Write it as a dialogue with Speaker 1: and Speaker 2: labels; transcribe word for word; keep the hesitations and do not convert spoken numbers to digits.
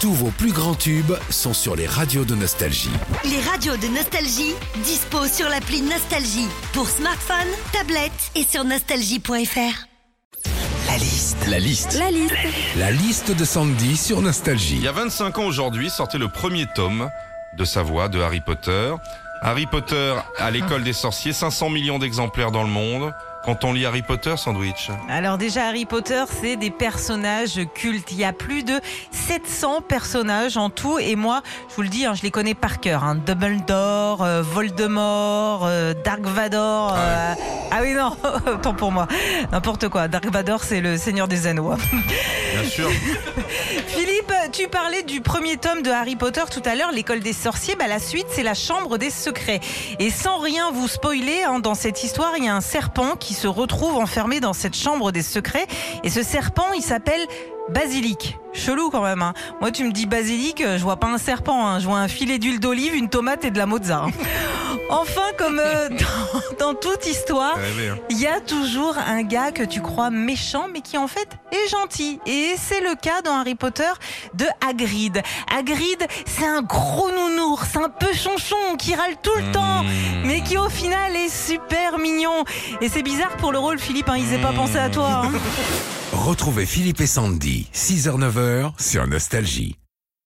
Speaker 1: Tous vos plus grands tubes sont sur les radios de Nostalgie.
Speaker 2: Les radios de Nostalgie, dispo sur l'appli Nostalgie pour smartphone, tablette et sur nostalgie point f r.
Speaker 1: La liste. La liste.
Speaker 3: La liste.
Speaker 1: La liste de Sandy sur Nostalgie.
Speaker 4: Il y a vingt-cinq ans aujourd'hui sortait le premier tome de sa voix de Harry Potter. Harry Potter à l'école des sorciers, cinq cents millions d'exemplaires dans le monde. Quand on lit Harry Potter, Sandwich.
Speaker 3: Alors déjà, Harry Potter, c'est des personnages cultes. Il y a plus de sept cents personnages en tout. Et moi, je vous le dis, hein, je les connais par cœur. Hein. Dumbledore, euh, Voldemort, euh, Dark Vador. Euh... Ah oui, non, autant pour moi. N'importe quoi. Dark Vador, c'est le Seigneur des Anneaux. Hein.
Speaker 4: Bien sûr.
Speaker 3: Philippe, tu parlais du premier tome de Harry Potter tout à l'heure, l'école des sorciers. Bah, la suite, c'est la chambre des secrets. Et sans rien vous spoiler, hein, dans cette histoire, il y a un serpent qui se retrouve enfermé dans cette chambre des secrets. Et ce serpent, il s'appelle Basilic. Chelou quand même. Hein. Moi, tu me dis basilic, je vois pas un serpent. Hein. Je vois un filet d'huile d'olive, une tomate et de la mozza. Hein. Enfin, comme euh, dans, dans toute histoire, il y a toujours un gars que tu crois méchant, mais qui en fait est gentil. Et c'est le cas dans Harry Potter de Hagrid. Hagrid, c'est un gros nounours, un peu chonchon, qui râle tout le mmh. temps, mais qui au final est super mignon. Et c'est bizarre pour le rôle, Philippe, hein, ils n'aient pas pensé à toi. Hein.
Speaker 1: Retrouvez Philippe et Sandy, six heures neuf heures sur Nostalgie.